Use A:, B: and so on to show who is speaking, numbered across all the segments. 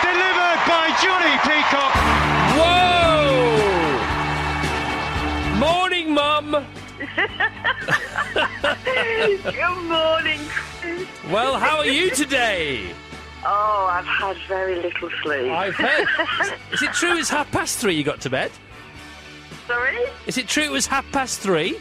A: Delivered by Johnny Peacock.
B: Whoa! Morning, Mum.
C: Good morning, Chris.
B: Well, how are you today?
C: Oh, I've had very little sleep.
B: I've heard. Is it true it's 3:30 you got to bed?
C: Sorry?
B: Is it true it was 3:30?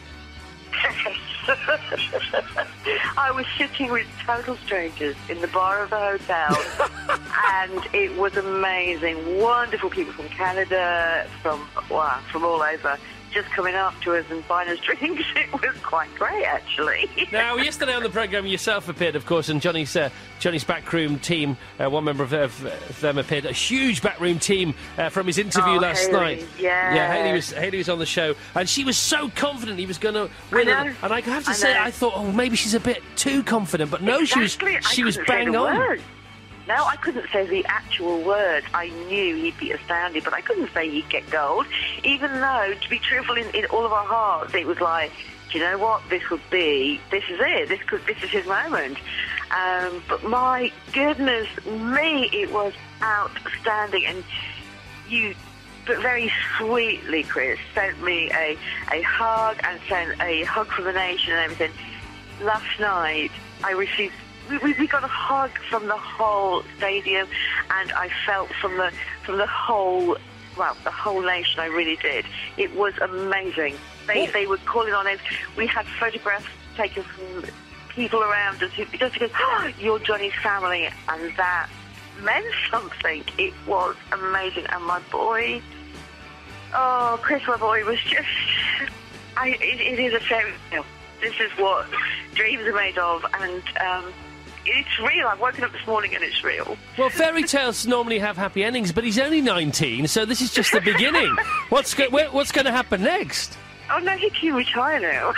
C: I was sitting with total strangers in the bar of the hotel, and it was amazing. Wonderful people from Canada, from all over, just coming up to us and buying us drinks. It was quite great, actually.
B: Now, yesterday on the programme, yourself appeared, of course, and Johnny's backroom team, one member of them appeared, a huge backroom team from his interview last
C: Haley,
B: night.
C: yeah.
B: Haley was on the show, and she was so confident he was going to win.
C: I know.
B: And I have to say, I thought, oh, maybe she's a bit too confident, but no,
C: exactly.
B: she was
C: I couldn't
B: bang
C: say the
B: on.
C: word. No, I couldn't say the actual word. I knew he'd be astounded, but I couldn't say he'd get gold. Even though, to be truthful, in all of our hearts, it was like, do you know what? This is it. This is his moment. But my goodness me, it was outstanding. And you, but very sweetly, Chris, sent me a hug and sent a hug from the nation and everything. Last night, I received... We got a hug from the whole stadium, and I felt from the whole, the whole nation. I really did. It was amazing. They were calling on us. We had photographs taken from people around us who just because you're Johnny's family, and that meant something. It was amazing, and my boy, Chris, my boy, was just. It is a fairy tale. This is what dreams are made of, and. It's real. I've woken up this morning and it's real.
B: Well, fairy tales normally have happy endings, but he's only 19, so this is just the beginning. What's going to happen next?
C: Oh, no, he can retire now.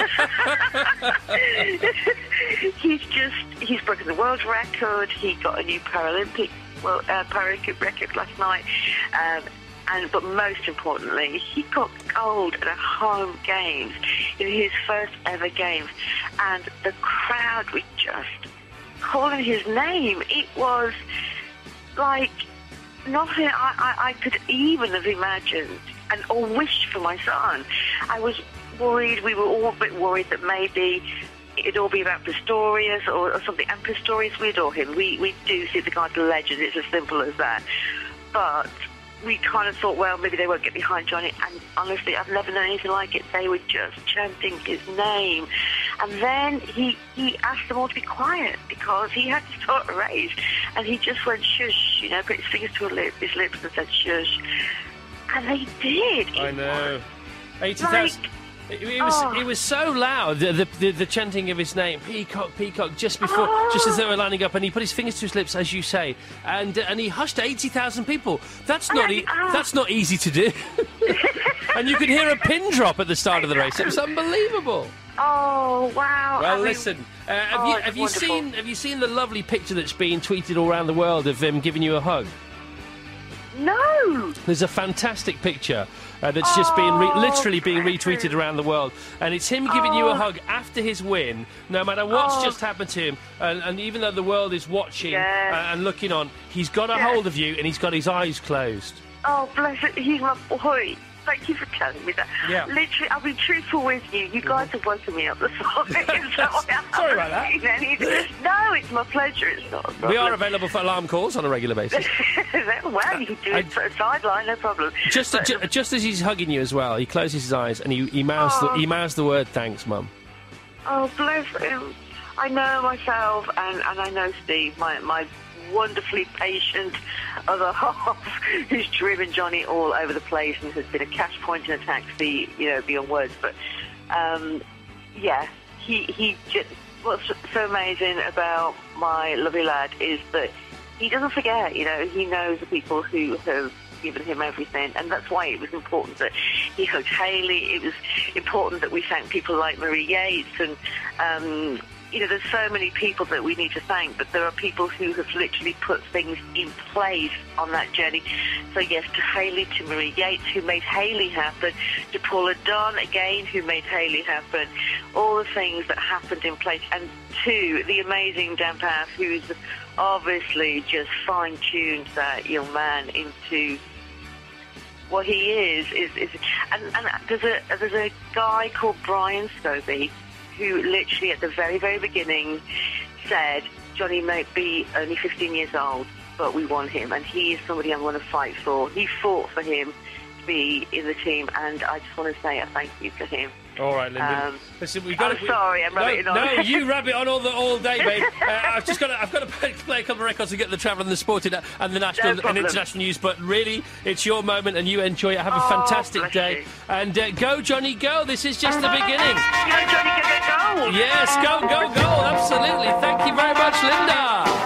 C: He's broken the world record. He got a new Paralympic record last night. But most importantly, he got gold at a home games in his first ever games. And the crowd were just calling his name. It was like nothing I could even have imagined or wished for my son. I was worried, we were all a bit worried that maybe it'd all be about Pistorius or something. And Pistorius, we adore him. We do see the guy as a legend. It's as simple as that. But we kind of thought, well, maybe they won't get behind Johnny. And honestly, I've never known anything like it. They were just chanting his name. And then he asked them all to be quiet because he had to start a race. And he just went shush, put his fingers to his lips and said shush. And they did.
B: I know. 80,000. It was so loud, the chanting of his name, Peacock, Peacock, just as they were lining up, and he put his fingers to his lips, as you say, and he hushed 80,000 people. That's not easy to do. And you could hear a pin drop at the start of the race. It was unbelievable.
C: Oh wow!
B: Well, listen. Have you seen the lovely picture that's been tweeted all around the world of him giving you a hug?
C: No.
B: There's a fantastic picture that's just being literally being retweeted around the world, and it's him giving you a hug after his win. No matter what's just happened to him, and even though the world is watching and looking on, he's got a hold of you, and he's got his eyes closed.
C: Oh, bless it! He's my boy. Thank you for telling me that.
B: Yeah.
C: Literally, I'll be truthful with you. You guys have woken me up this morning.
B: Sorry about that.
C: No, it's my pleasure. It's not a problem.
B: We are available for alarm calls on a regular basis.
C: Well, you can do it for a sideline, no problem.
B: Just as he's hugging you as well, he closes his eyes and he mouths the word "thanks, Mum."
C: Oh, bless him. I know myself, and I know Steve, my wonderfully patient other half, who's driven Johnny all over the place and has been a cash point in a taxi, beyond words. But he just, what's so amazing about my lovely lad is that he doesn't forget. He knows the people who have given him everything, and that's why it was important that he hugged Haley. It was important that we thanked people like Marie Yates and there's so many people that we need to thank, but there are people who have literally put things in place on that journey. So yes, to Hayley, to Marie Yates, who made Hayley happen, to Paula Dunn, again, who made Hayley happen, all the things that happened in place, and to the amazing Dan Path, who's obviously just fine-tuned that young man into what he is. And there's a guy called Brian Scobie who literally at the very, very beginning said, Johnny may be only 15 years old, but we want him, and he is somebody I'm going to fight for. He fought for him to be in the team, and I just want to say a thank you to him.
B: All right, Lyndon. Listen,
C: Sorry, I'm rabbiting on.
B: No, you rabbit on all day, babe. I've got to play a couple of records to get the travel and the sport and the national and international news. But really, it's your moment, and you enjoy it. Have a fantastic day, and go, Johnny, go. This is just the beginning.
C: Go, Johnny, go.
B: Yes, go. Absolutely. Thank you very much, Linda.